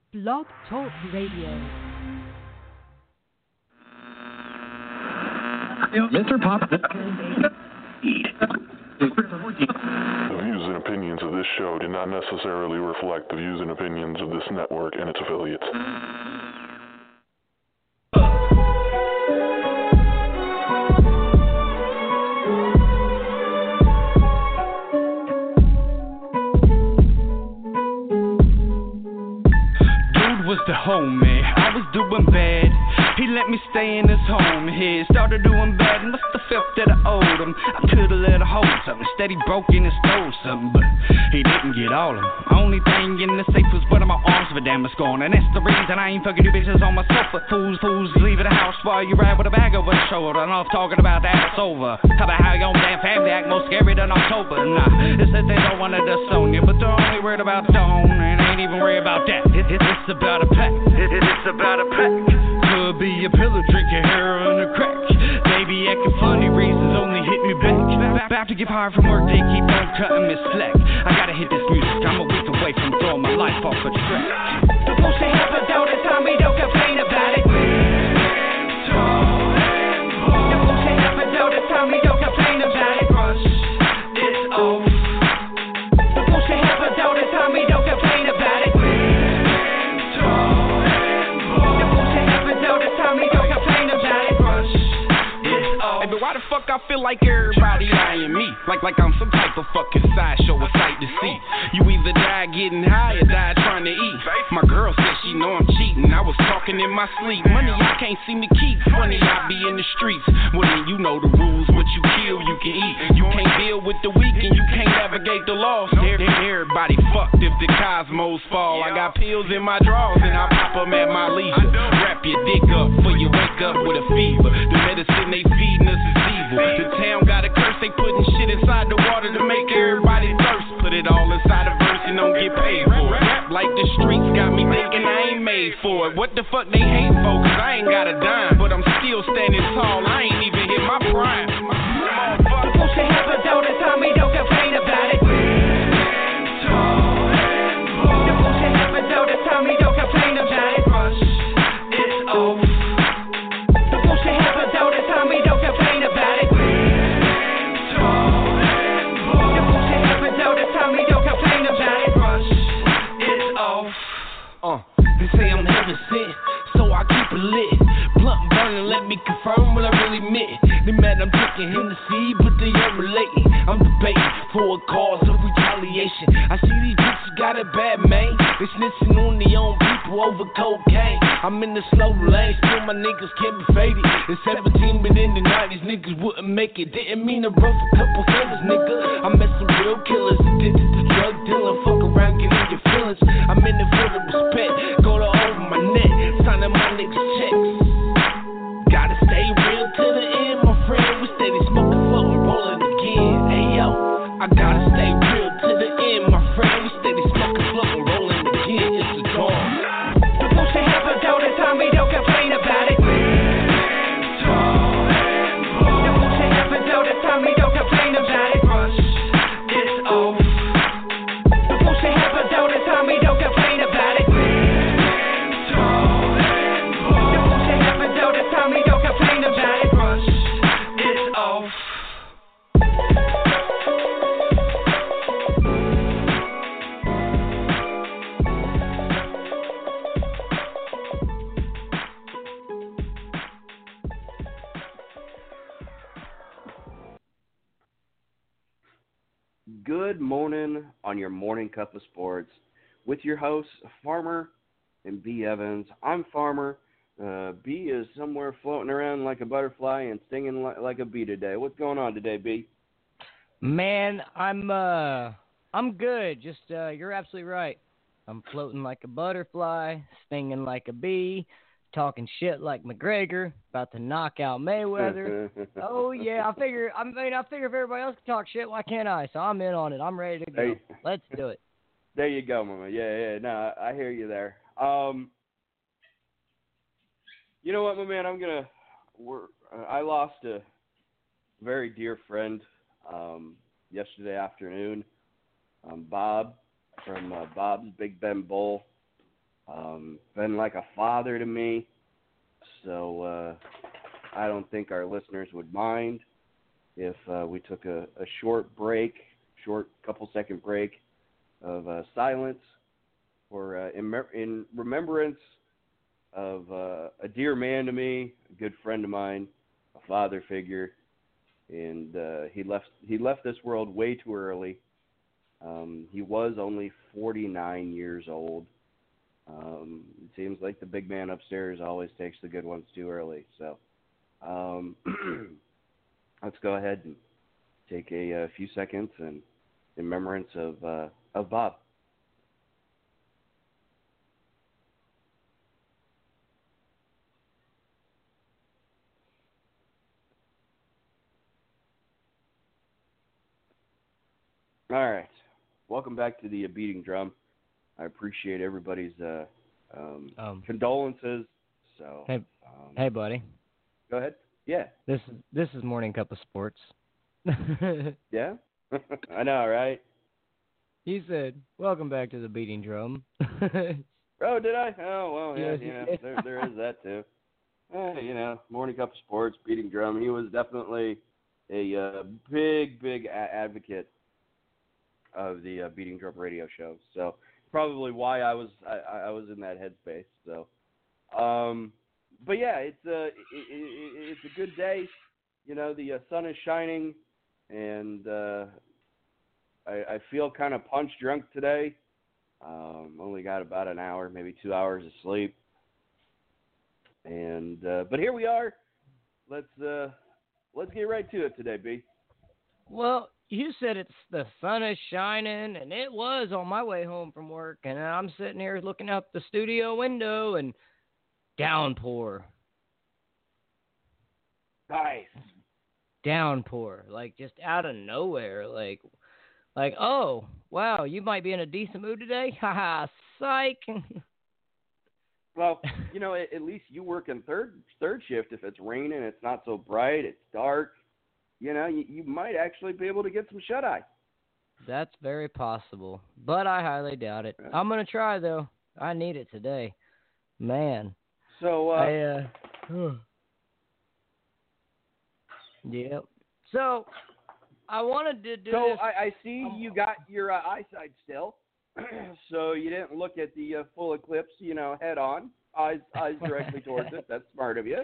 Blog Talk Radio. Mr. Pop. The views and opinions of this show do not necessarily reflect the views and opinions of this network and its affiliates. Was the homie, I was doing bad. He let me stay in his home. He started doing bad, must have felt that I owed him. I could've let her hold something. Instead he broke in and stole something, but he didn't get all of them. Only thing in the safe was one of my arms for damage gone, and that's the reason I ain't fucking you bitches on my sofa. Fools leaving the house while you ride with a bag over the shoulder. And I'm talking about that, it's over. How about how your own damn family act more scary than October? Nah, it's that they don't wanna dust on you, but they're only worried about tone and ain't even worried about that. It's about a pack. It's about a pack. Could be a pillow drinking heroin or crack. Baby acting funny, reasons only hit me back. About to get hired from work, they keep on cutting me slack. I gotta hit this music, I'm a week away from throwing my life off a track. The bullshit happens all the time, we don't complain about it. The bullshit happens all the time, we don't complain about it. Rush, it's off. The bullshit happens all the time, we don't complain about it. But why the fuck I feel like everybody eyeing me? Like I'm some type of fucking sideshow, a sight to see. You either die getting high or die trying to eat. My girl said she know I'm cheating. I was talking in my sleep. Money I can't seem to keep. Funny I be in the streets. Well then you know the rules. What you kill you can eat. You can't deal with the weak and you can't navigate the loss. Everybody fucked if the cosmos fall. I got pills in my drawers and I pop them at my leisure. Wrap your dick up before you wake up with a fever. The medicine they feeding us is evil. The town got a curse, they putting shit inside the water to make everybody thirst. Put it all inside a verse and don't get paid for it. Rap like the streets got me thinking I ain't made for it. What the fuck they hate for? Cause I ain't got a dime, but I'm still standing tall. I ain't even hit my prime. Motherfucker, bullshit happens all the time, we don't complain about it. The bullshit happens all the time, we don't complain about it. Rush, it's off. The bullshit happens all the time, we don't complain about it. The bullshit happens all the time, we don't complain about it. Rush, it's off. They say I'm heaven sent, so I keep it lit. Blunt burning, let me confirm what I really meant. They mad I'm drinking Hennessy, but they ain't relating. I'm debating for a cause of retaliation. I see these bitches got it bad, man. They snitching on their own people over cocaine. I'm in the slow lane, still my niggas can't be faded. It's 17, but in the 90s, niggas wouldn't make it. Didn't mean to rough a couple fellas, nigga. I met some real killers, addicted to drug dealing. Fuck around, get in your feelings. I'm in it for the respect. Go to over my neck, signing my niggas checks. Gotta stay real to the end, my friend. We steady smoking, floating, rolling again. Ayo, I gotta stay real to the end, my friend. We steady smoking, floating, rolling again. It's a dawn. The bullshit happens all the time, we don't complain about it. The bullshit happens all the time, we don't complain about it. Rush, it's off. The bullshit happens all the time, we don't complain about it. The bullshit happens all the time, we don't complain about it. Rush, it's off. Good morning on your morning cup of sports with your hosts, Farmer and B. Evans. I'm Farmer. B is somewhere floating around like a butterfly and stinging like a bee today. What's going on today, B? Man, I'm good. Just you're absolutely right. I'm floating like a butterfly, stinging like a bee, talking shit like McGregor, about to knock out Mayweather. Oh yeah, I figure if everybody else can talk shit, why can't I? So I'm in on it. I'm ready to go. Let's do it. There you go, Mama. Yeah. No, I hear you there. You know what, my man? I lost a very dear friend yesterday afternoon. Bob from Bob's Big Bend Bowl. Been like a father to me. So I don't think our listeners would mind if we took a short couple second break of silence for in remembrance of a dear man to me, a good friend of mine, a father figure, and he left this world way too early. He was only 49 years old. It seems like the big man upstairs always takes the good ones too early. So let's go ahead and take a few seconds in remembrance of Bob. All right. Welcome back to the Beating Drum. I appreciate everybody's condolences. So hey, buddy. Go ahead. Yeah. This is Morning Cup of Sports. Yeah? I know, right? He said, "Welcome back to the Beating Drum." Oh, did I? Oh, well, yeah, Yes, there is that too. Morning Cup of Sports, Beating Drum. He was definitely a big advocate of the Beating Drum radio show. So probably why I was in that headspace. So, but yeah, it's a good day. You know, the sun is shining, and I feel kind of punch drunk today. Only got about an hour, maybe 2 hours of sleep, and but here we are. Let's get right to it today, B. Well, you said the sun is shining, and it was on my way home from work, and I'm sitting here looking out the studio window, and downpour. Nice. Downpour, like just out of nowhere, like, oh, wow, you might be in a decent mood today? Haha, psych. Well, at least you work in third shift. If it's raining, it's not so bright, it's dark, you might actually be able to get some shut-eye. That's very possible, but I highly doubt it. I'm going to try, though. I need it today. Man. So, Yep. So, I wanted to do So, this. I see you got your eyesight still, so you didn't look at the full eclipse, head on, eyes directly towards it. That's smart of you.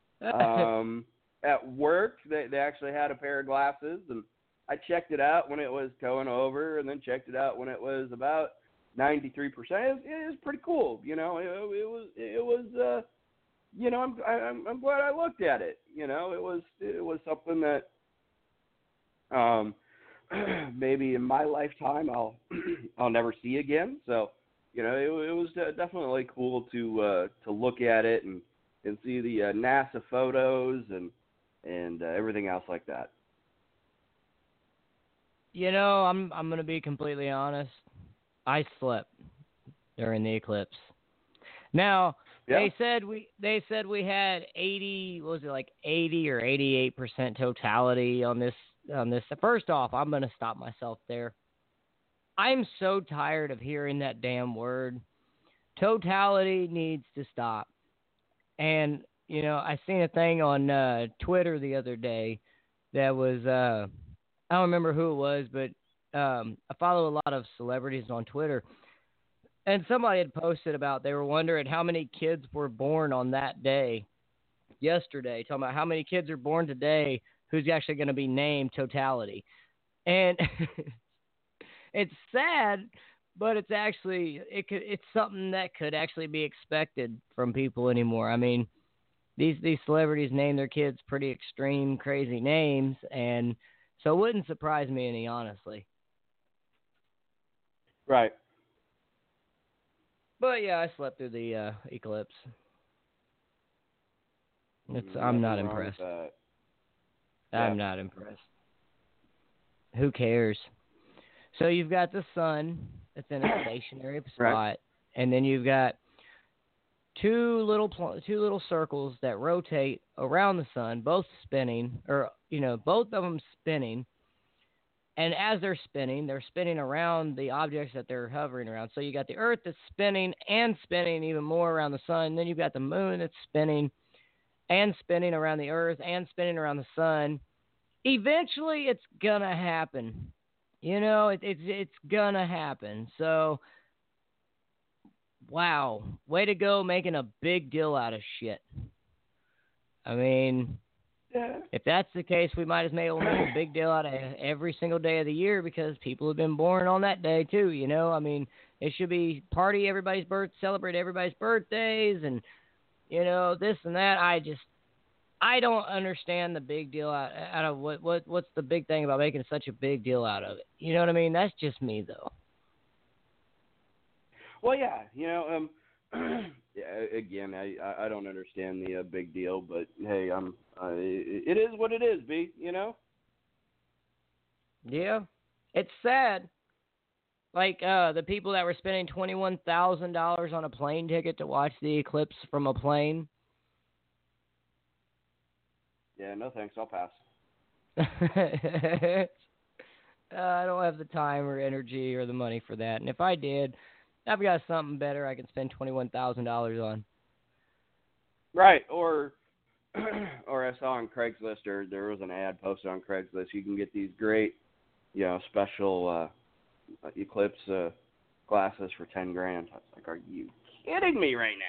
At work, they actually had a pair of glasses, and I checked it out when it was going over, and then checked it out when it was about 93%. It was pretty cool, It was. I'm glad I looked at it. It was something that maybe in my lifetime I'll never see again. So, it was definitely cool to look at it and see the NASA photos and everything else like that. I'm going to be completely honest. I slept during the eclipse. Now, yeah. they said we had 80 or 88% totality on this. First off, I'm going to stop myself there. I'm so tired of hearing that damn word. Totality needs to stop. And I seen a thing on Twitter the other day that was I don't remember who it was, but I follow a lot of celebrities on Twitter, and somebody had posted about they were wondering how many kids were born on that day, yesterday, talking about how many kids are born today who's actually going to be named Totality. And it's sad, but it's actually it's something that could actually be expected from people anymore. I mean, these celebrities name their kids pretty extreme, crazy names, and so it wouldn't surprise me any, honestly. Right. But yeah, I slept through the eclipse. I'm not impressed. I'm not impressed. Who cares? So you've got the sun that's in a stationary spot, right. And then you've got two little circles that rotate around the sun, both spinning, or both of them spinning. And as they're spinning around the objects that they're hovering around. So you got the Earth that's spinning and spinning even more around the sun. Then you've got the moon that's spinning and spinning around the Earth and spinning around the sun. Eventually, it's gonna happen. You know, it's gonna happen. So, wow, way to go, making a big deal out of shit. I mean, if that's the case, we might as well make a big deal out of every single day of the year because people have been born on that day too. You know, I mean, it should be party everybody's celebrate everybody's birthdays, and you know this and that. I don't understand the big deal out of what's the big thing about making such a big deal out of it. You know what I mean? That's just me though. Well, yeah, you know, yeah, again, I don't understand the big deal, but hey, it is what it is, B. You know. Yeah, it's sad. Like the people that were spending $21,000 on a plane ticket to watch the eclipse from a plane. Yeah, no thanks. I'll pass. I don't have the time or energy or the money for that. And if I did, I've got something better I can spend $21,000 on. Right, or I saw on Craigslist, or there was an ad posted on Craigslist. You can get these great, you know, special eclipse glasses for $10,000. I was like, are you kidding me right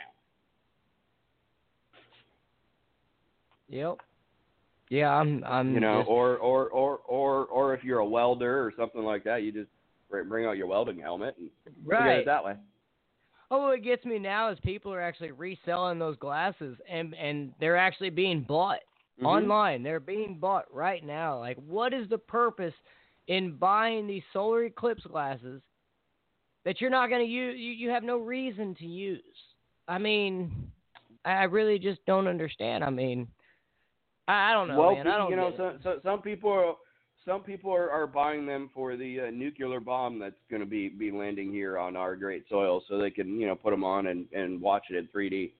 now? Yep. Yeah, I'm. You know, just... or if you're a welder or something like that, you just bring out your welding helmet and forget it that way. Oh, what gets me now is people are actually reselling those glasses, and they're actually being bought online. They're being bought right now. Like, what is the purpose in buying these solar eclipse glasses that you're not going to use? You have no reason to use. I mean, I really just don't understand. I mean, I don't know, man. I don't know, so some people are buying them for the nuclear bomb that's going to be landing here on our great soil, so they can, you know, put them on and watch it in 3D.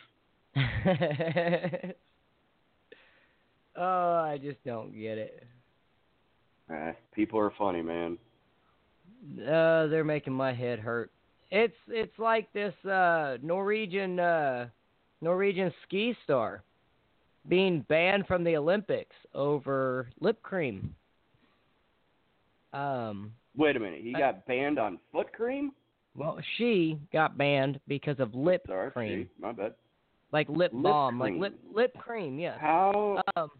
Oh, I just don't get it. People are funny, man. They're making my head hurt. It's like this Norwegian ski star being banned from the Olympics over lip cream. Wait a minute. He got banned on foot cream? Well, she got banned because of lip cream. She, my bad. Like lip balm, cream. Like lip cream, yeah. How?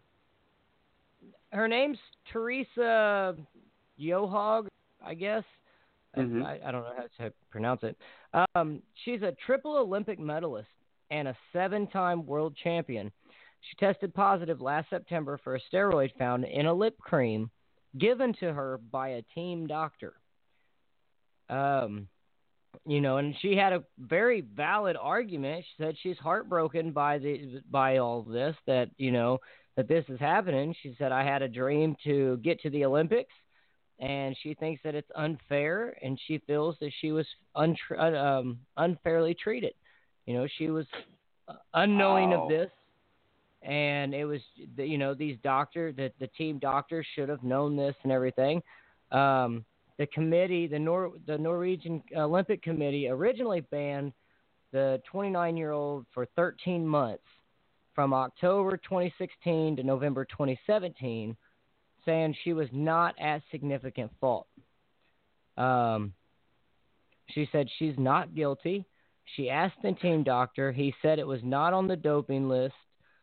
Her name's Teresa Johaug, I guess. I don't know how to pronounce it. She's a triple Olympic medalist and a 7-time world champion. She tested positive last September for a steroid found in a lip cream given to her by a team doctor. You know, and she had a very valid argument. She said she's heartbroken by all of this, that, you know, that this is happening. She said, I had a dream to get to the Olympics, and she thinks that it's unfair, and she feels that she was unfairly treated. You know, she was unknowing of this. And it was, you know, these doctors, the team doctors should have known this and everything. The committee, the Norwegian Olympic Committee, originally banned the 29-year-old for 13 months from October 2016 to November 2017, saying she was not at significant fault. She said she's not guilty. She asked the team doctor. He said it was not on the doping list.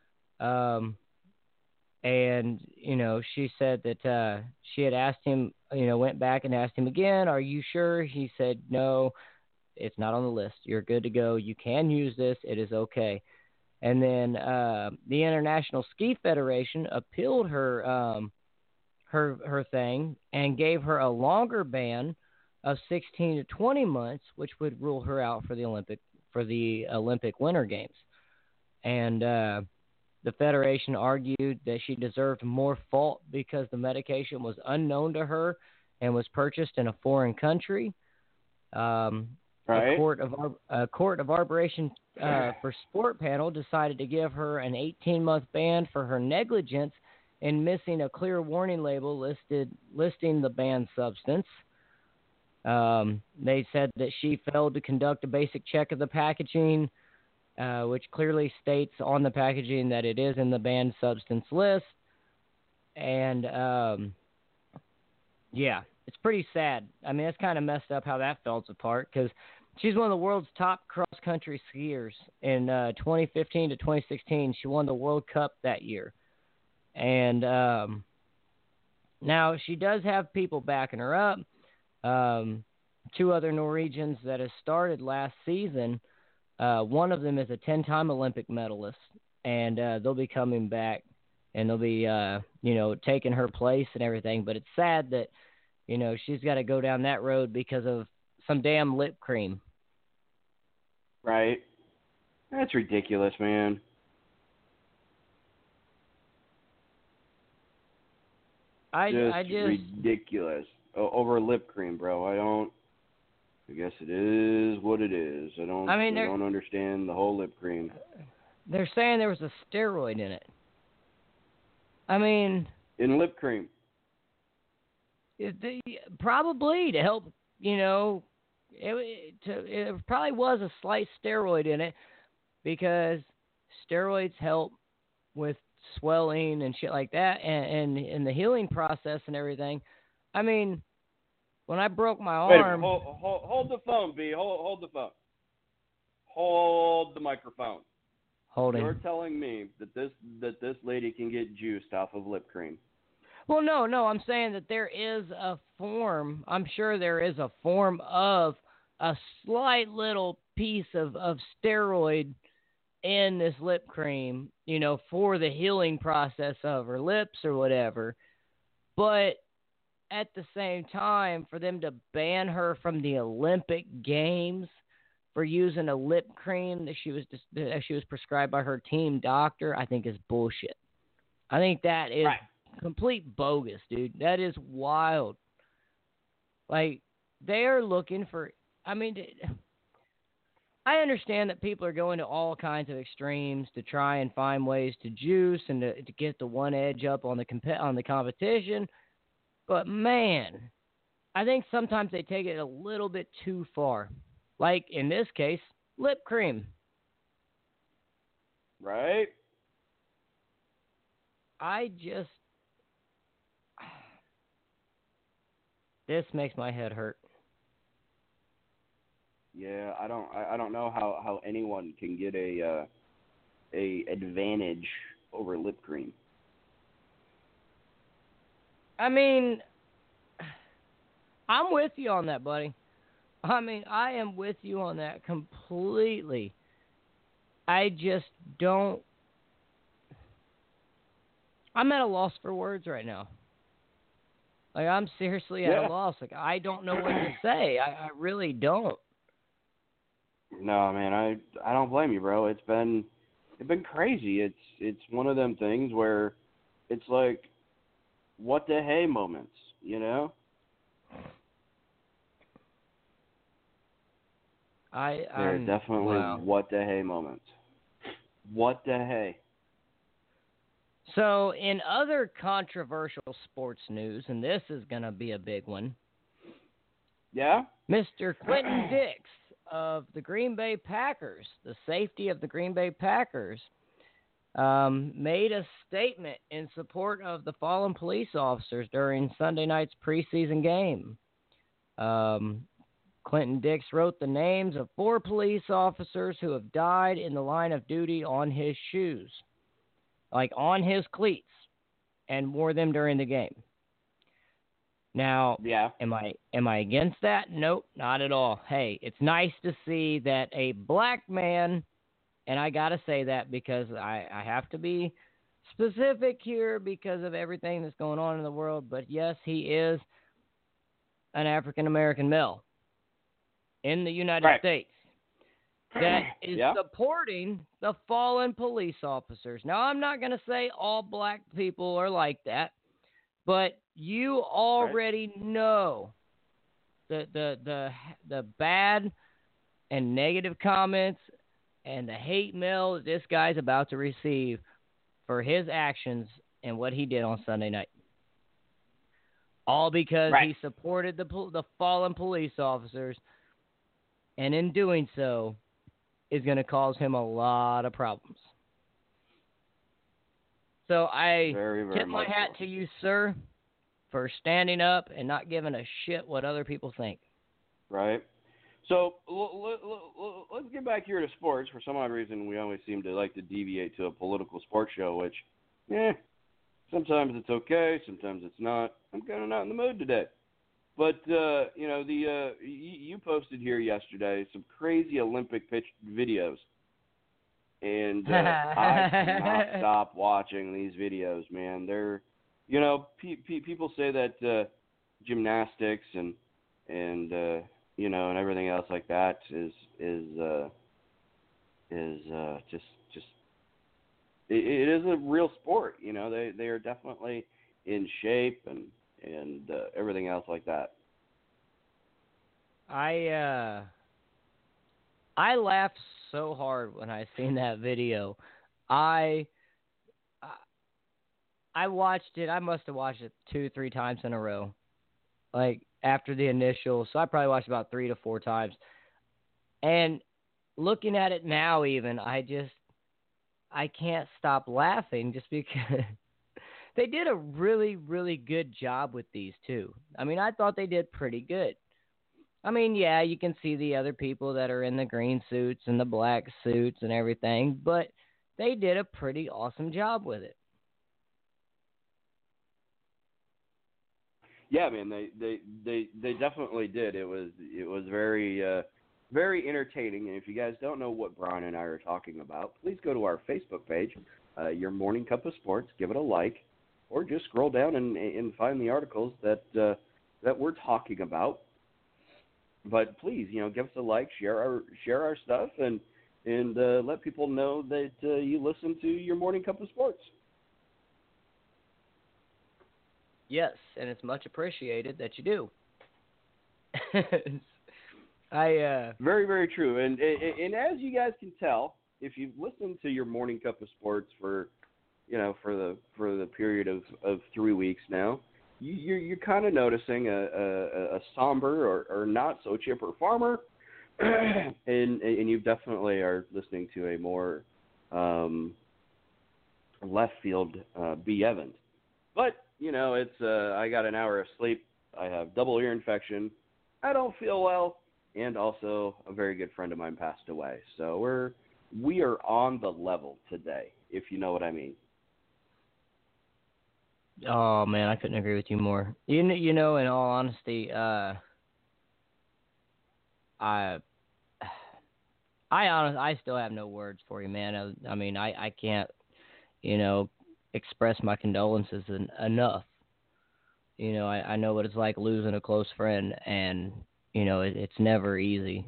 And, you know, she said that she had asked him, you know, went back and asked him again, are you sure? He said, no, it's not on the list. You're good to go. You can use this. It is okay. And then the International Ski Federation appealed her thing and gave her a longer ban of 16 to 20 months, which would rule her out for the Olympic Winter Games. And the federation argued that she deserved more fault because the medication was unknown to her and was purchased in a foreign country. Right. A court of arbitration for sport panel decided to give her an 18-month ban for her negligence and missing a clear warning label listing the banned substance. They said that she failed to conduct a basic check of the packaging, which clearly states on the packaging that it is in the banned substance list. And, yeah, it's pretty sad. I mean, it's kind of messed up how that falls apart because she's one of the world's top cross-country skiers. In 2015 to 2016, she won the World Cup that year. And now she does have people backing her up. Two other Norwegians that have started last season. One of them is a 10-time Olympic medalist, and they'll be coming back, and they'll be, taking her place and everything. But it's sad that, she's got to go down that road because of some damn lip cream. Right. That's ridiculous, man. I just ridiculous. Over lip cream, bro. I guess it is what it is. I don't understand the whole lip cream. They're saying there was a steroid in it. I mean, in lip cream. Probably to help, it probably was a slight steroid in it because steroids help with swelling and shit like that and in the healing process and everything. I mean, when I broke my arm... Hold the phone, B. Hold the phone. Hold the microphone. Holding. You're telling me that this lady can get juiced off of lip cream. Well, no, I'm saying that there is a form. I'm sure there is a form of a slight little piece of steroid in this lip cream, for the healing process of her lips or whatever. But at the same time, for them to ban her from the Olympic Games for using a lip cream that she was prescribed by her team doctor, I think is bullshit. I think that is complete bogus, dude. That is wild. Like, they are looking for... I mean, I understand that people are going to all kinds of extremes to try and find ways to juice and to get the one edge up on the competition. But, man, I think sometimes they take it a little bit too far. Like, in this case, lip cream. Right? This makes my head hurt. Yeah, I don't know how anyone can get a advantage over lip cream. I mean, I'm with you on that, buddy. I mean, I am with you on that completely. I just don't... I'm at a loss for words right now. Like, I'm seriously at a loss. Like, I don't know what to say. I really don't. No, man, I don't blame you, bro. It's been crazy. It's one of them things where it's like, what the hey moments, They're definitely what the hey moments. What the hey. So, in other controversial sports news, and this is going to be a big one. Yeah? Mr. Clinton Dix of the Green Bay Packers, the safety of the Green Bay Packers, made a statement in support of the fallen police officers during Sunday night's preseason game. Clinton Dix wrote the names of 4 police officers who have died in the line of duty on his shoes, like on his cleats, and wore them during the game. Now, am I against that? Nope, not at all. Hey, it's nice to see that a black man, and I got to say that because I have to be specific here because of everything that's going on in the world, but yes, he is an African-American male in the United States that is supporting the fallen police officers. Now, I'm not going to say all black people are like that, but you already know the bad and negative comments and the hate mail that this guy's about to receive for his actions and what he did on Sunday night. All because he supported the fallen police officers, and in doing so, is going to cause him a lot of problems. So I tip my hat to you, sir, for standing up and not giving a shit what other people think. Right. So let's get back here to sports. For some odd reason, we always seem to like to deviate to a political sports show, which, sometimes it's okay, sometimes it's not. I'm kind of not in the mood today. But, you posted here yesterday some crazy Olympic pitch videos. And I cannot stop watching these videos, man. They're, people say that gymnastics and everything else like that is just it is a real sport. They are definitely in shape and everything else like that. I laughed so hard when I seen that video. I watched it. I must have watched it 2-3 times in a row. Like after the initial, so I probably watched about 3 to 4 times. And looking at it now, even I can't stop laughing just because they did a really, really good job with these too. I mean, I thought they did pretty good. I mean, yeah, you can see the other people that are in the green suits and the black suits and everything, but they did a pretty awesome job with it. Yeah, man, they definitely did. It was very very entertaining. And if you guys don't know what Brian and I are talking about, please go to our Facebook page, Your Morning Cup of Sports. Give it a like, or just scroll down and find the articles that we're talking about. But please, give us a like, share our stuff, and let people know that you listen to Your Morning Cup of Sports. Yes, and it's much appreciated that you do. Very, very true. And as you guys can tell, if you've listened to Your Morning Cup of Sports for the period of 3 weeks now, you're kind of noticing a somber or not so chipper Farmer, and you definitely are listening to a more left field B. Evans. But it's I got an hour of sleep. I have double ear infection. I don't feel well, and also a very good friend of mine passed away. So we are on the level today, if you know what I mean. Oh man, I couldn't agree with you more. In all honesty, I still have no words for you, man. I mean, I can't, express my condolences enough. I know what it's like losing a close friend, and it's never easy.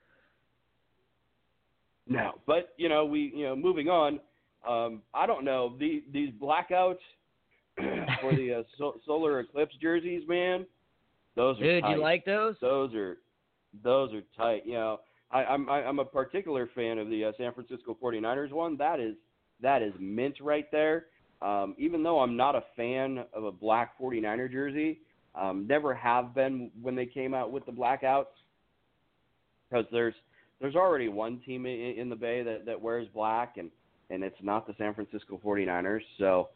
No, but moving on. I don't know these blackouts for the solar eclipse jerseys, man. Those are Dude, tight. you like those? Those are tight. I'm a particular fan of the San Francisco 49ers one. That is mint right there. Even though I'm not a fan of a black 49er jersey, never have been when they came out with the blackouts, because there's already one team in the Bay that wears black, and it's not the San Francisco 49ers. So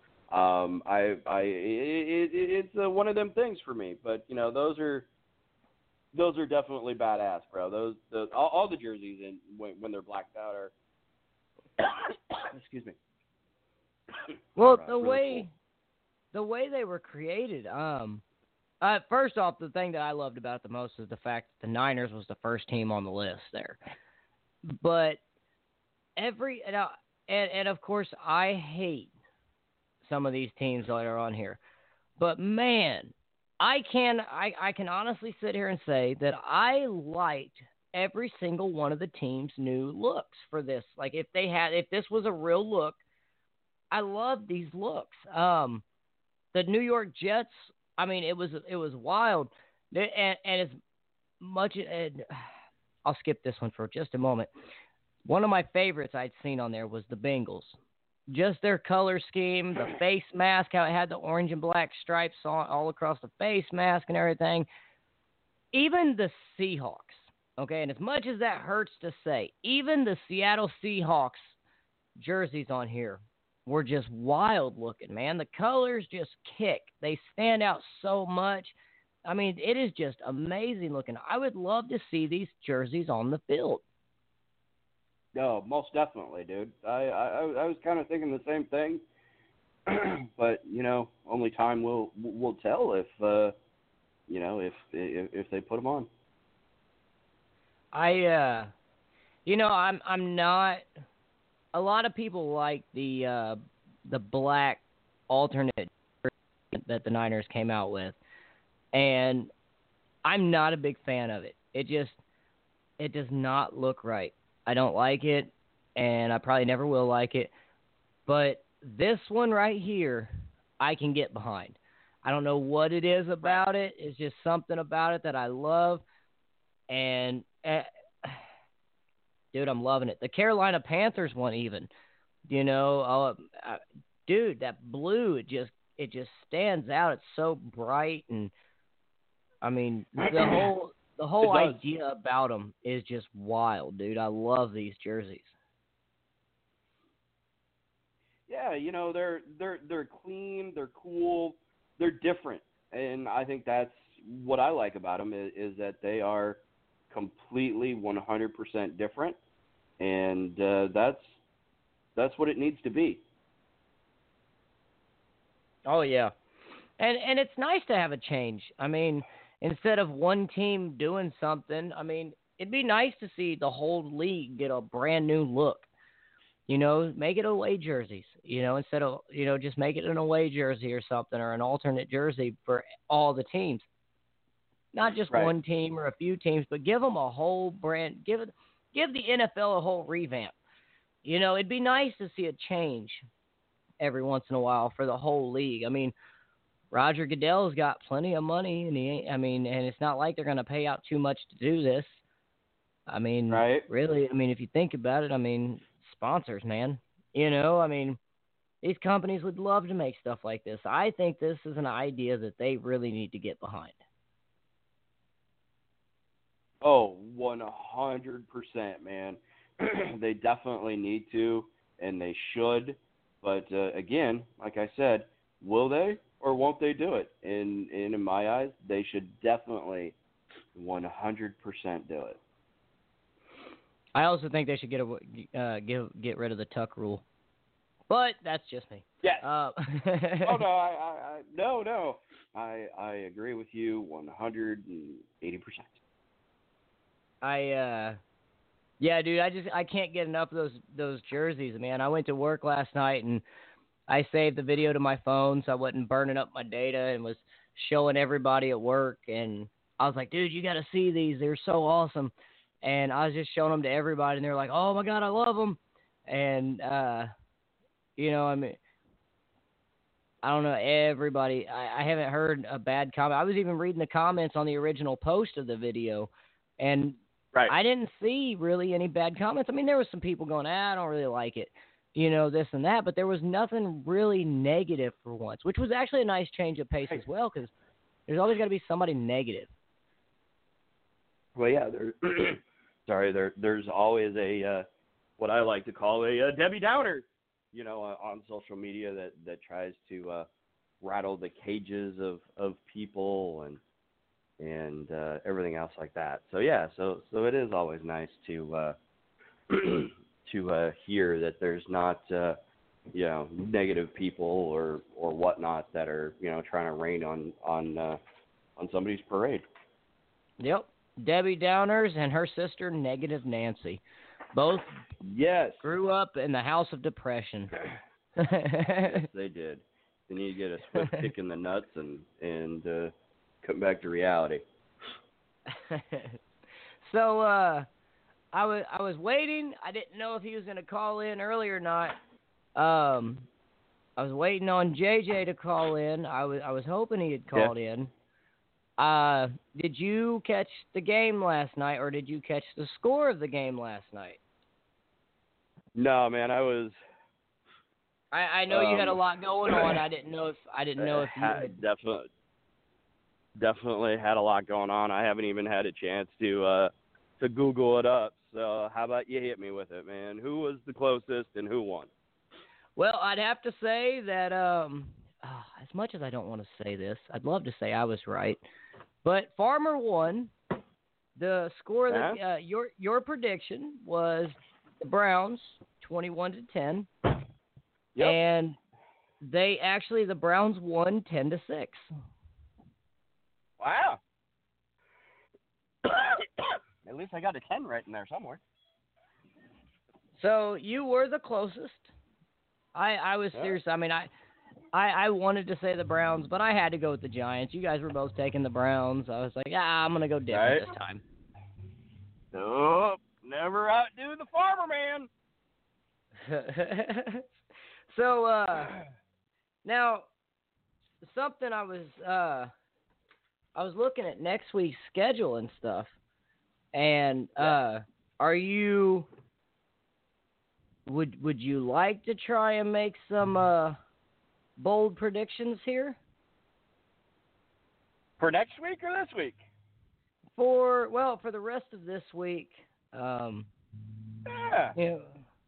it's one of them things for me. But those are definitely badass, bro. All the jerseys when they're blacked out are excuse me. Well, really the way they were created, first off, the thing that I loved about it the most is the fact that the Niners was the first team on the list there. But and of course, I hate some of these teams that are on here. But man, I can honestly sit here and say that I liked every single one of the team's new looks for this. Like if this was a real look, I love these looks. The New York Jets, I mean, it was wild. And as much, I'll skip this one for just a moment. One of my favorites I'd seen on there was the Bengals. just their color scheme, the face mask, how it had the orange and black stripes all across the face mask and everything. Even the Seahawks, okay, and as much as that hurts to say, even the Seattle Seahawks jerseys on here were just wild looking, man. The colors just kick. They stand out so much. I mean, it is just amazing looking. I would love to see these jerseys on the field. No, most definitely, dude. I was kind of thinking the same thing, but only time will tell if if they put them on. I'm not. A lot of people like the black alternate that the Niners came out with, and I'm not a big fan of it. It does not look right. I don't like it, and I probably never will like it. But this one right here, I can get behind. I don't know what it is about it. It's just something about it that I love. And, dude, I'm loving it. The Carolina Panthers one even, dude, that blue, it just stands out. It's so bright. And, I mean, the whole idea about them is just wild, dude. I love these jerseys. Yeah, they're clean, they're cool, they're different, and I think that's what I like about them is that they are completely 100% different, and that's what it needs to be. Oh yeah, and it's nice to have a change. I mean, instead of one team doing something, I mean, it'd be nice to see the whole league get a brand new look. Make it away jerseys, instead of, just make it an away jersey or something, or an alternate jersey for all the teams. Not just one team or a few teams, but give them a whole brand, give the NFL a whole revamp. It'd be nice to see a change every once in a while for the whole league. I mean, Roger Goodell's got plenty of money, and it's not like they're going to pay out too much to do this. I mean, really, if you think about it, sponsors, man. These companies would love to make stuff like this. I think this is an idea that they really need to get behind. Oh, 100%, man. They definitely need to, and they should. But, again, like I said, will they or won't they do it? And in my eyes, they should definitely 100% do it. I also think they should get rid of the tuck rule, but that's just me. Yes. Oh no, I agree with you 180%. Yeah, dude, I can't get enough of those jerseys, man. I went to work last night and I saved the video to my phone so I wasn't burning up my data, and was showing everybody at work, and I was like, dude, you got to see these. They're so awesome. And I was just showing them to everybody, and they're like, oh, my God, I love them. And, I don't know, everybody, I haven't heard a bad comment. I was even reading the comments on the original post of the video, and I didn't see really any bad comments. There were some people going, I don't really like it, this and that, but there was nothing really negative for once, which was actually a nice change of pace as well, because there's always got to be somebody negative. Well, yeah, there's always a what I like to call a Debbie Downer, on social media that tries to rattle the cages of people and everything else like that. So yeah, so it is always nice to to hear that there's not negative people or whatnot that are trying to rain on somebody's parade. Yep. Debbie Downers and her sister, Negative Nancy. Both grew up in the house of depression. Yes, they did. They need to get a swift kick in the nuts and come back to reality. So I was waiting. I didn't know if he was going to call in early or not. I was waiting on JJ to call in. I was hoping he had called in. Did you catch the game last night, or did you catch the score of the game last night? No, man, I was I know you had a lot going on. I didn't know if you had... Definitely had a lot going on. I haven't even had a chance to Google it up. So how about you hit me with it, man? Who was the closest and who won? Well, I'd have to say that as much as I don't want to say this, I'd love to say I was right, but Farmer won. The score that your prediction was the Browns 21-10, and the Browns won 10-6. Wow. At least I got a 10 right in there somewhere. So you were the closest. I was serious. I mean, I wanted to say the Browns, but I had to go with the Giants. You guys were both taking the Browns. I was like, I'm going to go different this time. Nope. Never outdo the Farmer, man. So, now, something I was looking at next week's schedule and stuff, and would you like to try and make some bold predictions here? For next week or this week? For the rest of this week. Yeah. You know,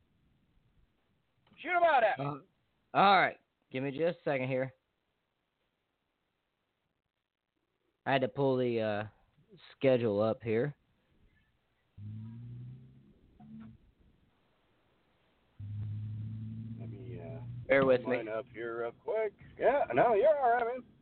shoot them out at me. All right. Give me just a second here. I had to pull the schedule up here. Let me bear with me. line up here real quick. Yeah, no, you're all right, man.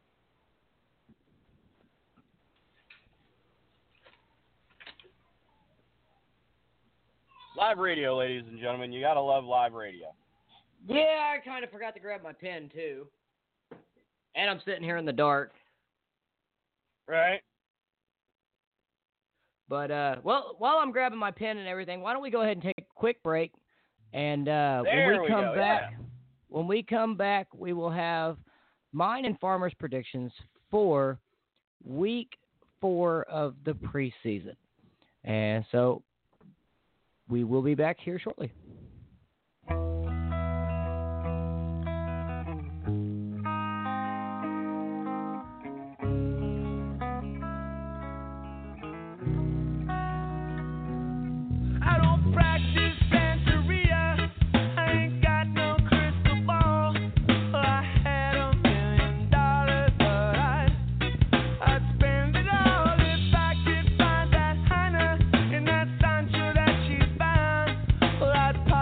Live radio, ladies and gentlemen. You gotta love live radio. Yeah, I kind of forgot to grab my pen too, and I'm sitting here in the dark. Right. But, while I'm grabbing my pen and everything, why don't we go ahead and take a quick break, and when we come back, we will have mine and Farmer's predictions for week 4 of the preseason. And so we will be back here shortly. I'd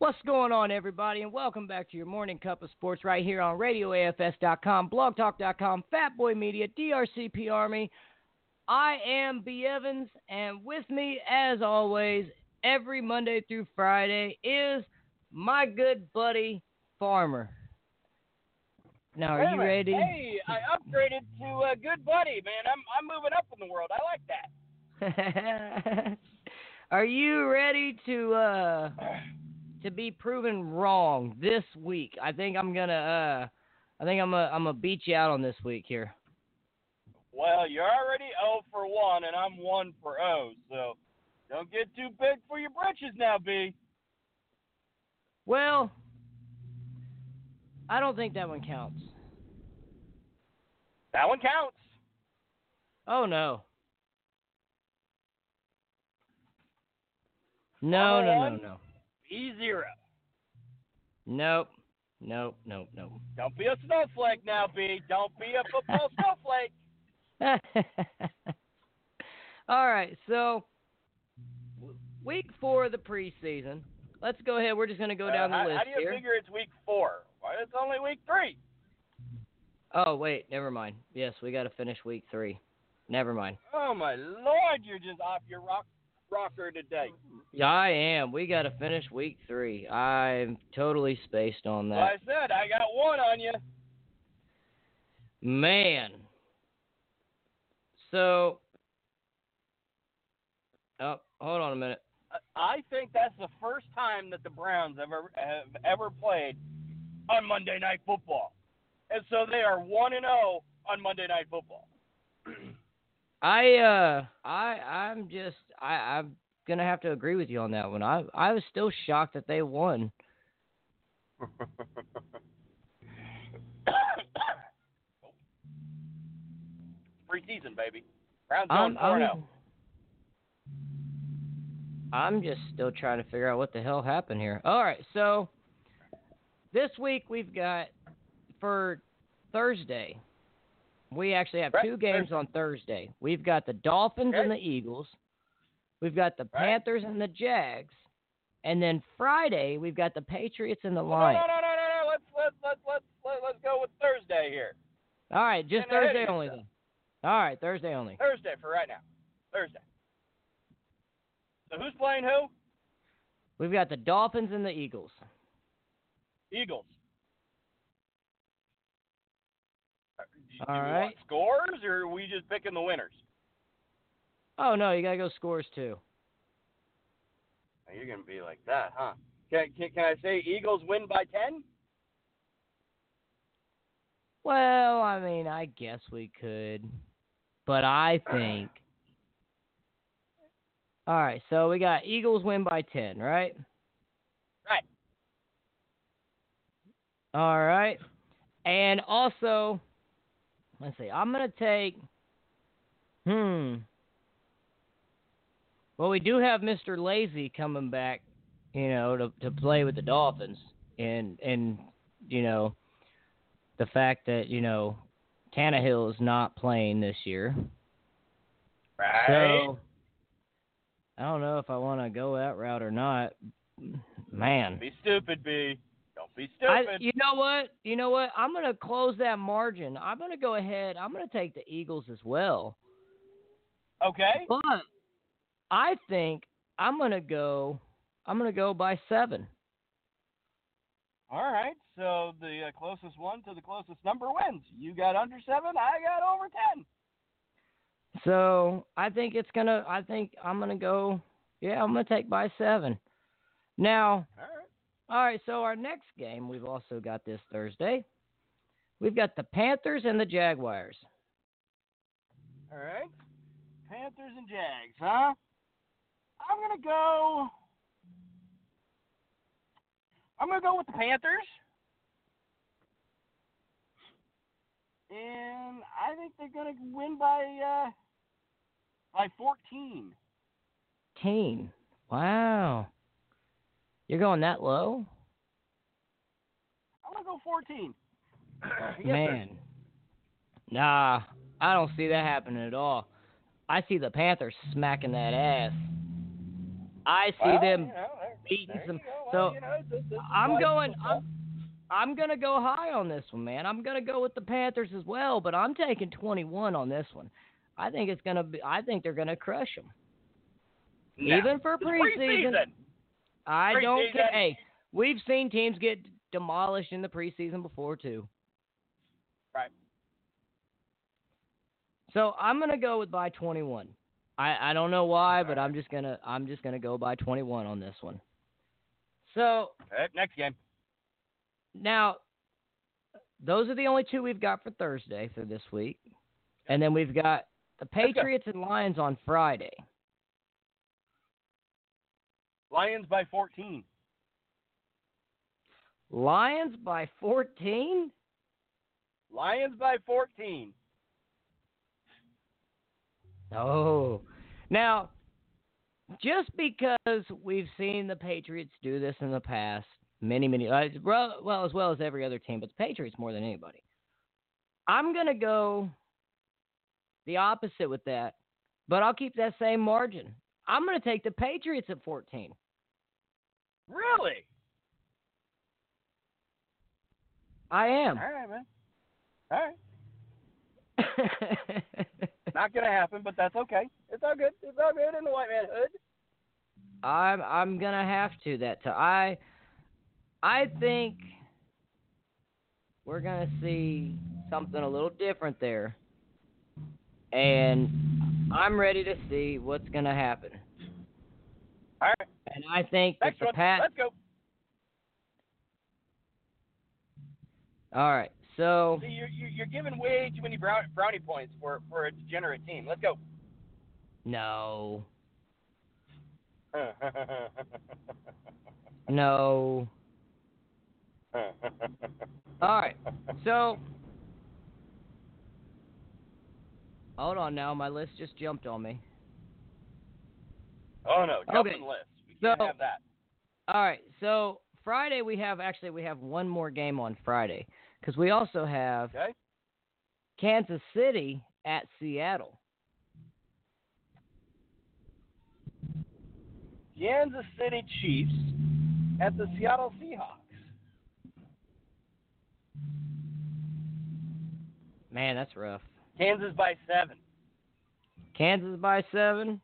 What's going on, everybody, and welcome back to your Morning Cup of Sports right here on RadioAFS.com, BlogTalk.com, Fatboy Media, DRCP Army. I am B. Evans, and with me, as always, every Monday through Friday is my good buddy, Farmer. Now, are you ready? Hey, I upgraded to a good buddy, man. I'm moving up in the world. I like that. Are you ready to be proven wrong this week? I think I'm gonna beat you out on this week here. Well, you're already 0 for 1, and I'm 1 for 0, so don't get too big for your britches now, B. Well, I don't think that one counts. That one counts. Oh, no. No. E0. Nope. Nope. Don't be a snowflake now, B. Don't be a football snowflake. All right, so week 4 of the preseason. Let's go ahead. We're just going to go down the list how do you here. figure it's week 4? Why, it's only week 3. Oh, wait, never mind. Yes, we got to finish week 3. Never mind. Oh, my Lord, you're just off your rocker today. Yeah, I am. We got to finish week 3. I'm totally spaced on that. Well, I said I got 1 on you. Man. So, hold on a minute. I think that's the first time that the Browns have ever played on Monday Night Football. And so they are 1-0 on Monday Night Football. I'm gonna have to agree with you on that one. I was still shocked that they won. Preseason, baby. Browns going 4-0. I'm just still trying to figure out what the hell happened here. All right, so this week we've got, for Thursday, we actually have 2 games on Thursday. We've got the Dolphins and the Eagles. We've got the Panthers and the Jags. And then Friday, we've got the Patriots and the Lions. No. Let's go with Thursday here. All right, just Thursday only then. All right, Thursday only. Thursday for right now. Thursday. So who's playing who? We've got the Dolphins and the Eagles. Eagles. Do All you right. want scores, or are we just picking the winners? Oh, no, you got to go scores, too. You're going to be like that, huh? Can I say Eagles win by 10? Well, I mean, I guess we could. But I think... All right, so we got Eagles win by 10, right? Right. All right. And also, let's see, I'm going to take... Well, we do have Mr. Lazy coming back, to play with the Dolphins. And the fact that, Tannehill is not playing this year. Right. So, I don't know if I want to go that route or not. Man. Be stupid, B. Don't be stupid. You know what? I'm going to close that margin. I'm going to go ahead. I'm going to take the Eagles as well. Okay. But I think I'm going to go by 7. All right. So the closest one to the closest number wins. You got under 7. I got over 10. So I think I'm going to go. Yeah, I'm going to take by 7. Now. All right. So our next game, we've also got this Thursday. We've got the Panthers and the Jaguars. All right. Panthers and Jags, huh? I'm going to go with the Panthers. And I think they're going to win by 14. 14. Wow. You're going that low? I'm going to go 14. Yes, Man. sir. Nah, I don't see that happening at all. I see the Panthers smacking that ass. I see them You know, beating there some. you go. So Well, you know, this is I'm life going. football. I'm gonna go high on this one, man. I'm gonna go with the Panthers as well, but I'm taking 21 on this one. I think it's gonna be. I think they're gonna crush them. No. Even for It's preseason. I don't care. Preseason. Hey, we've seen teams get demolished in the preseason before too. Right. So I'm gonna go with by 21. I don't know why, but I'm just gonna go by 21 on this one. So Okay, next game. now, those are the only two we've got for Thursday for this week, and then we've got the Patriots and Lions on Friday. Lions by 14. Lions by 14? Lions by 14. Oh. Now, just because we've seen the Patriots do this in the past, many, well, as well as every other team, but the Patriots more than anybody, I'm going to go the opposite with that, but I'll keep that same margin. I'm going to take the Patriots at 14. Really? I am. All right, man. All right. Not going to happen, but that's okay. It's all good. It's all good in the white man hood. I'm going to have to that time. I think we're going to see something a little different there. And I'm ready to see what's going to happen. All right. And I think Next that one. the Pat. Let's go. All right. So See, you're giving way too many brownie points for a degenerate team. Let's go. no. No. All right. So hold on now. My list just jumped on me. Oh no, jumping Okay. list. We can't So- have that. All right. So Friday we have one more game on Friday because we also have Okay. Kansas City at Seattle. Kansas City Chiefs at the Seattle Seahawks. Man, that's rough. Kansas by 7. Kansas by 7.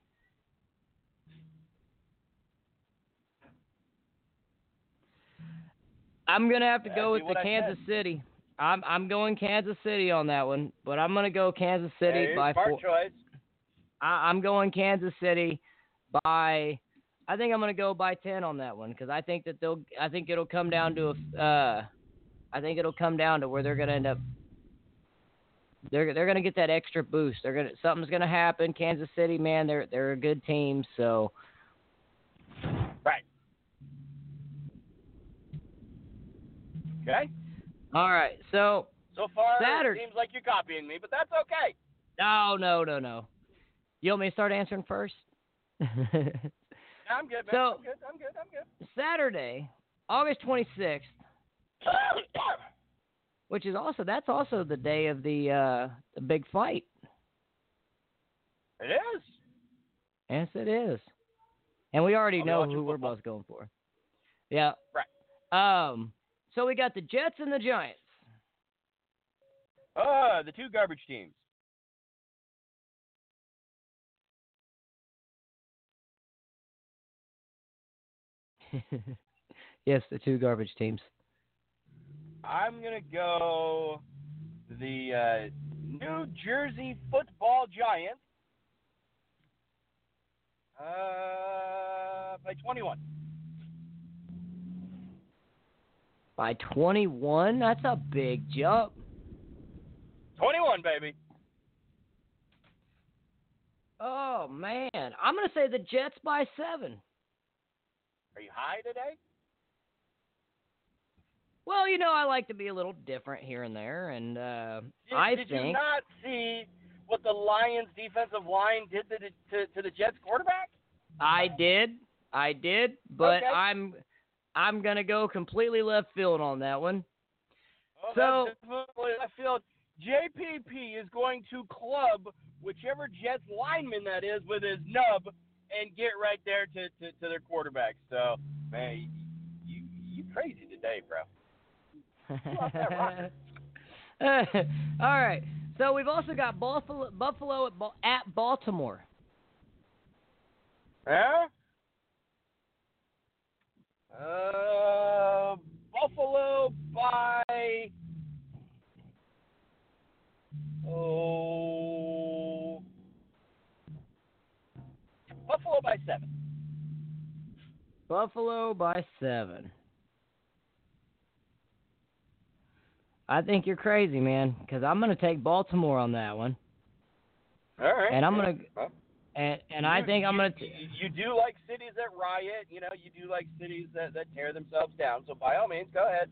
I'm gonna have to go with Exactly the what I Kansas said. City. I'm going Kansas City on that one, but I'm gonna go Kansas City Hey, by smart 4. choice. I'm going Kansas City by. I think I'm gonna go by 10 on that one because I think that I think it'll come down to I think it'll come down to where they're gonna end up. They're gonna get that extra boost. Something's gonna happen. Kansas City, man, they're a good team. So Right. Okay. all right, so So far, Saturday. it seems like you're copying me, but that's okay. no. You want me to start answering first? I'm good, man. So- I'm good. Saturday, August 26th, which is that's also the day of the big fight. It is. Yes, it is. And we already I'll be know watching who we're football. both going for. Yeah. Right. So we got the Jets and the Giants. The two garbage teams. Yes, the two garbage teams. I'm going to go the New Jersey Football Giants by 21. By 21? That's a big jump. 21, baby. Oh, man. I'm going to say the Jets by 7. Are you high today? Well, I like to be a little different here and there, and Did you not see what the Lions' defensive line did to the Jets quarterback? I did, but Okay. I'm gonna go completely left field on that one. Oh, So- that's definitely left field. JPP is going to club whichever Jets lineman that is with his nub and get right there to their quarterback. So, man, you crazy today, bro. You off that rocker. All right. So we've also got Buffalo at Baltimore. Huh? Buffalo by Buffalo by 7. Buffalo by 7. I think you're crazy, man, because I'm going to take Baltimore on that one. All right. And I'm going to and I think I'm going to You do like cities that riot, you do like cities that tear themselves down. So by all means, go ahead.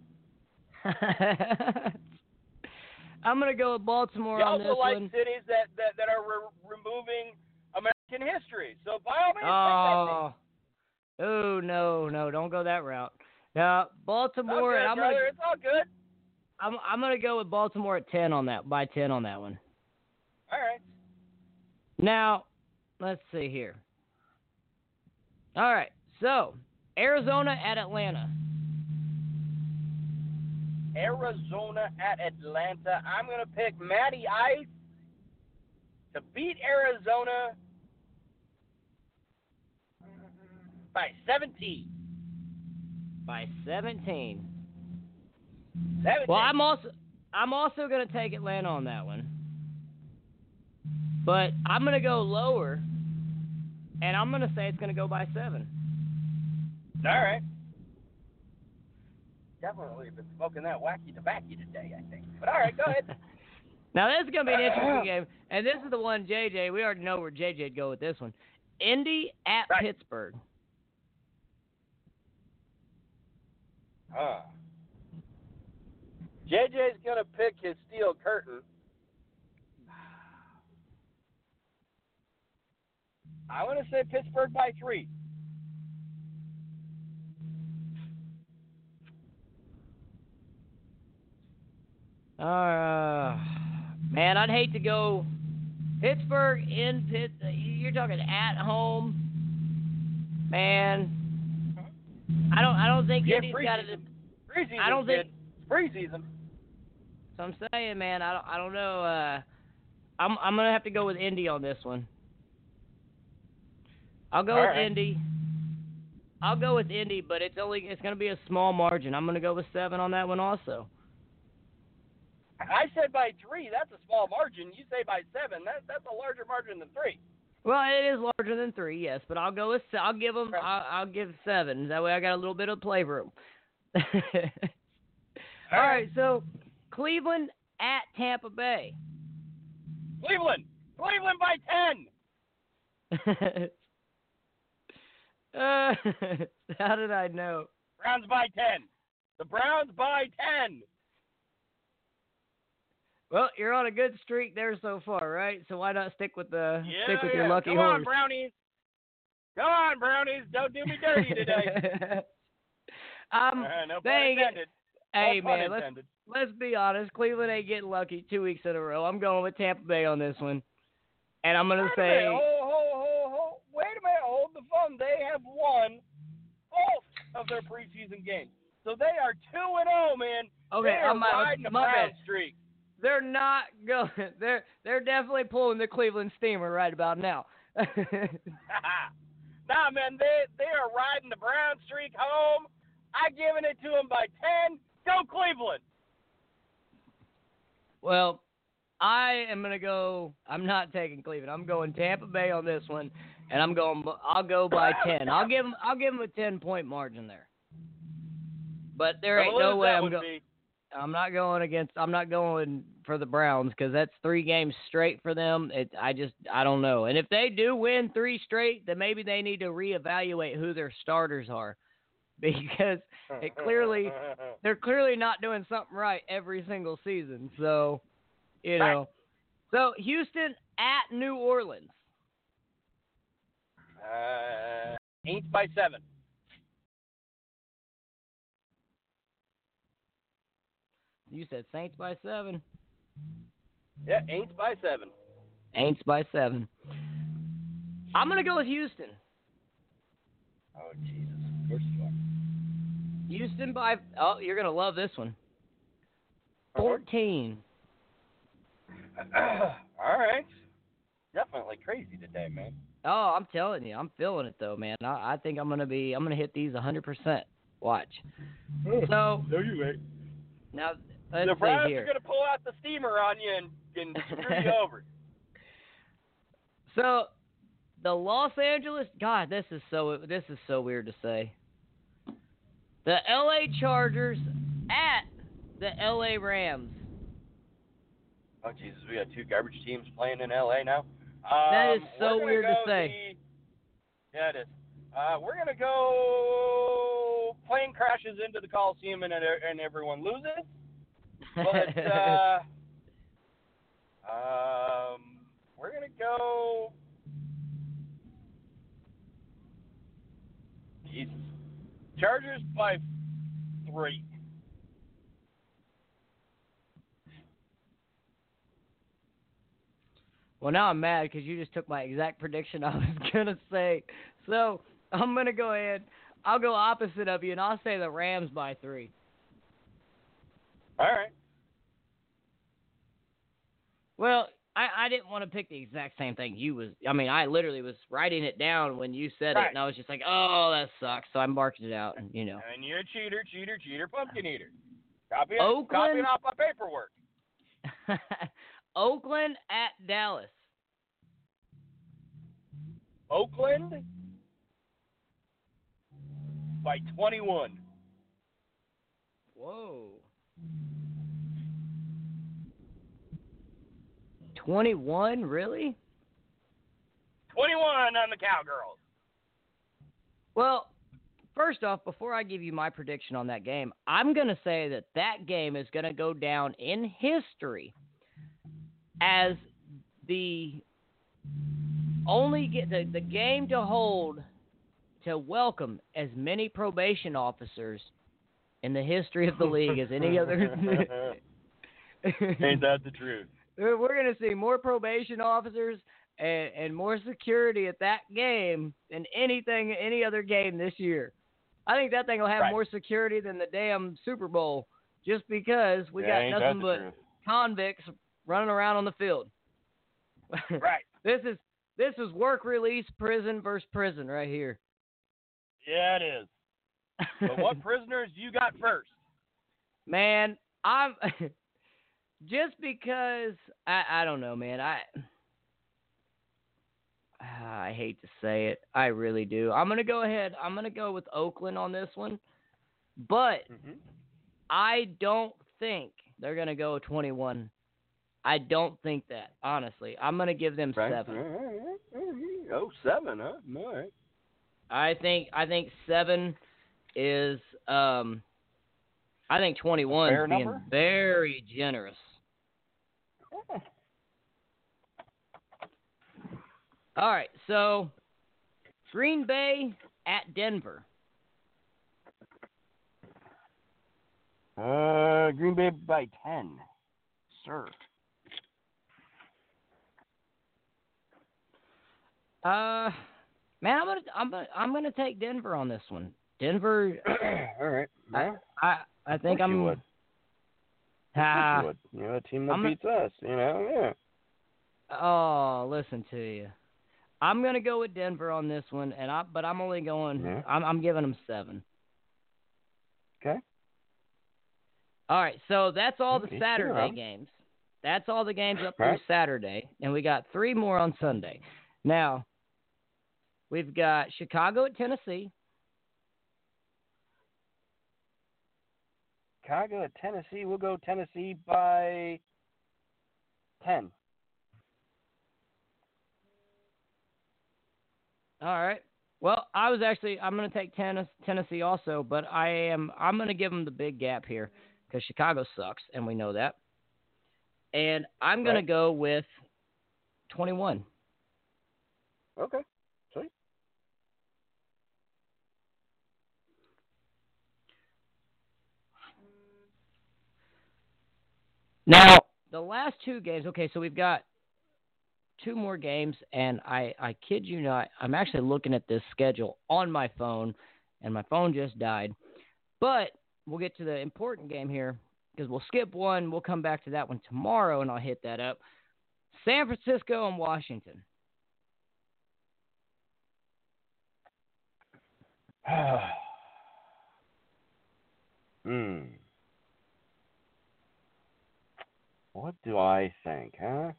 I'm going to go with Baltimore you on this one. You also like one. cities that are removing American history. So by all means, take that thing. Oh, no, don't go that route. Now, Baltimore, okay, brother, it's all good. I'm going to go with Baltimore at 10 on that, by 10 on that one. All right. Now, let's see here. All right, so Arizona at Atlanta. Arizona at Atlanta. I'm going to pick Matty Ice to beat Arizona by 17. By 17. 17. Well, I'm also going to take Atlanta on that one. But I'm going to go lower, and I'm going to say it's going to go by 7. All right. Definitely been smoking that wacky tobacco today, I think. But all right, go ahead. Now, this is going to be an interesting game, and this is the one, JJ. We already know where JJ'd go with this one. Indy at Pittsburgh. JJ's going to pick his steel curtain. I want to say Pittsburgh by 3. Man, I'd hate to go Pittsburgh in Pitt. You're talking at home, man. I don't think Indy's got it. Preseason. I don't think preseason. So I'm saying, man, I don't know. I'm gonna have to go with Indy on this one. I'll go with Indy. I'll go with Indy, but it's gonna be a small margin. I'm gonna go with 7 on that one also. I said by 3. That's a small margin. You say by 7. That's a larger margin than 3. Well, it is larger than 3, yes, but I'll go with. I'll give 7. That way, I got a little bit of playroom. All right, so Cleveland at Tampa Bay. Cleveland by 10. How did I know? Browns by 10. The Browns by 10. Well, you're on a good streak there so far, right? So why not stick with your lucky Come horse? on, Brownies. Come on, Brownies. Don't do me dirty today. No pun intended. Hey, man, let's be honest. Cleveland ain't getting lucky 2 weeks in a row. I'm going with Tampa Bay on this one. And I'm going to say... Wait a minute. Hold the phone. They have won both of their preseason games. So they are 2-0, man. Okay, they are riding a Brown streak. They're not going. They're definitely pulling the Cleveland Steamer right about now. Nah, man, they are riding the Brown streak home. I'm giving it to them by 10. Go Cleveland. Well, I am gonna go. I'm not taking Cleveland. I'm going Tampa Bay on this one, and I'll go by 10. I'll give them a 10-point margin there. But there ain't no way I'm going. I'm not going for the Browns because that's 3 games straight for them. I don't know. And if they do win 3 straight, then maybe they need to reevaluate who their starters are, because they're clearly not doing something right every single season. So, know. So Houston at New Orleans. Ain't by 7. You said Saints by 7. Yeah, Aints by 7. Aints by 7. I'm going to go with Houston. Oh, Jesus. Of course you are. Houston by, oh, you're going to love this one. 14. All right. Definitely crazy today, man. Oh, I'm telling you, I'm feeling it though, man. I think I'm gonna hit these 100%. Watch. So No, you ain't. now let's The Browns see here. are gonna pull out the steamer on you and screw you over. So the Los Angeles, God, this is so weird to say. The LA Chargers at the LA Rams. Oh, Jesus, we got two garbage teams playing in LA now. That is so weird to say. Yeah, it is. We're going to go plane crashes into the Coliseum and everyone loses. But we're going to go... Jesus. Chargers by 3. Well, now I'm mad because you just took my exact prediction I was going to say. So I'm going to go ahead. I'll go opposite of you, and I'll say the Rams by 3. All right. Well, I didn't want to pick the exact same thing you was. I mean, I literally was writing it down when you said it, and I was just like, oh, that sucks. So I marked it out, and And you're a cheater, pumpkin eater. Copying off my paperwork. Oakland at Dallas. Oakland by 21. Whoa. 21, really? 21 on the Cowgirls. Well, first off, before I give you my prediction on that game, I'm going to say that game is going to go down in history as the only the game to hold to welcome as many probation officers in the history of the league as any other. Ain't that the truth? We're going to see more probation officers and more security at that game than any other game this year. I think that thing will have more security than the damn Super Bowl just because we got nothing but convicts running around on the field. Right. This is work release prison versus prison right here. Yeah, it is. But what prisoners you got first? Man, I'm just because I don't know, man. I hate to say it. I really do. I'm going to go ahead. I'm going to go with Oakland on this one. But I don't think they're going to go 21. I don't think that, honestly. I'm going to give them 7. Oh, 7, huh? All right. I think 7 is I think 21 is being very generous. All right, so Green Bay at Denver. Green Bay by 10, sir. Man, I'm gonna take Denver on this one. Denver. All right. Well, I think I'm. You would. You would. You're a team that beats us. Yeah. Oh, listen to you. I'm gonna go with Denver on this one, but I'm only going. Yeah. I'm giving them 7. Okay. All right, so that's all the Saturday games. That's all the games up through Saturday, and we got 3 more on Sunday. Now, we've got Chicago at Tennessee. Chicago at Tennessee. We'll go Tennessee by 10. All right. Well, I'm going to take Tennessee also, but I'm going to give them the big gap here because Chicago sucks, and we know that. And I'm going to go with 21. Okay. Sweet. Now, the last 2 games, okay, so we've got 2 more games, and I kid you not, I'm actually looking at this schedule on my phone, and my phone just died. But we'll get to the important game here because we'll skip one. We'll come back to that one tomorrow, and I'll hit that up. San Francisco and Washington. What do I think, huh?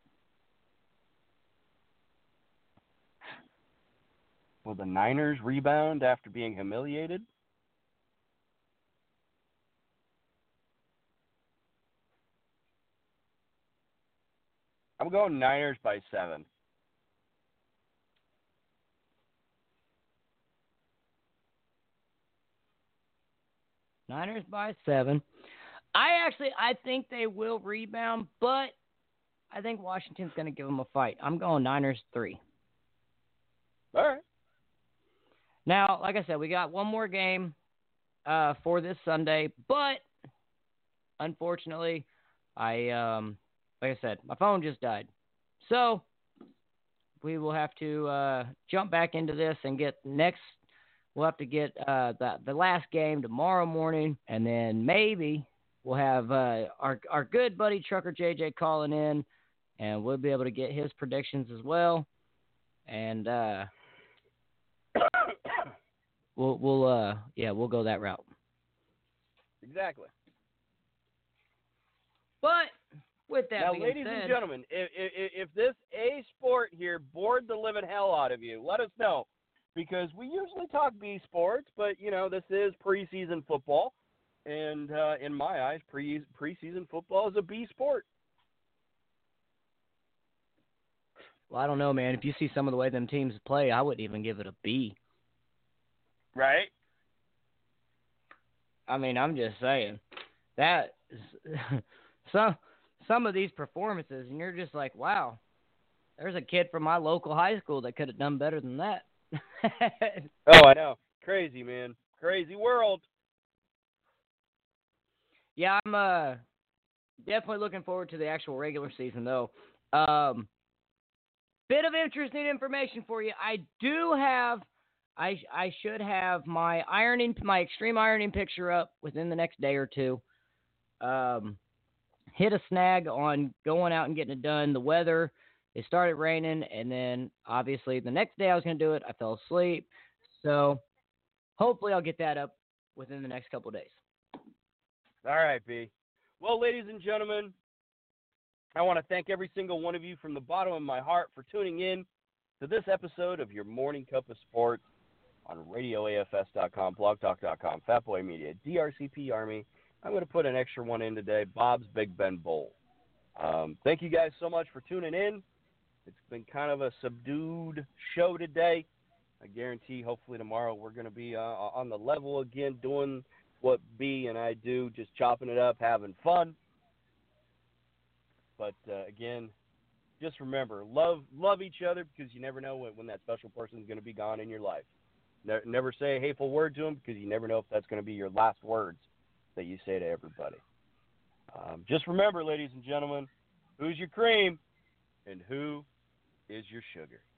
Will the Niners rebound after being humiliated? I'm going Niners by 7. Niners by 7. I think they will rebound, but I think Washington's going to give them a fight. I'm going Niners 3. All right. Now, like I said, we got one more game for this Sunday, but unfortunately, like I said, my phone just died. So we will have to jump back into this and get next. We'll have to get the last game tomorrow morning, and then maybe we'll have our good buddy Trucker JJ calling in, and we'll be able to get his predictions as well. And we'll go that route. Exactly. But with that now, being ladies said, and gentlemen, if this A sport here bored the living hell out of you, let us know. Because we usually talk B sports, but, you know, this is preseason football. And in my eyes, preseason football is a B sport. Well, I don't know, man. If you see some of the way them teams play, I wouldn't even give it a B. Right? I mean, I'm just saying. That some of these performances, and you're just like, wow, there's a kid from my local high school that could have done better than that. Oh, I know. Crazy, man. Crazy world. Yeah, I'm definitely looking forward to the actual regular season, though. Bit of interesting information for you. I should have my extreme ironing picture up within the next day or two. Hit a snag on going out and getting it done. The weather, it started raining, and then obviously the next day I was going to do it, I fell asleep. So hopefully I'll get that up within the next couple of days. All right, B. Well, ladies and gentlemen, I want to thank every single one of you from the bottom of my heart for tuning in to this episode of your Morning Cup of Sports on RadioAFS.com, BlogTalk.com, Fatboy Media, DRCP Army. I'm going to put an extra one in today, Bob's Big Ben Bowl. Thank you guys so much for tuning in. It's been kind of a subdued show today. I guarantee hopefully tomorrow we're going to be on the level again, doing what B and I do, just chopping it up, having fun. But, again, just remember, love each other because you never know when that special person is going to be gone in your life. Never say a hateful word to them because you never know if that's going to be your last words that you say to everybody. Just remember, ladies and gentlemen, who's your cream and who is your sugar?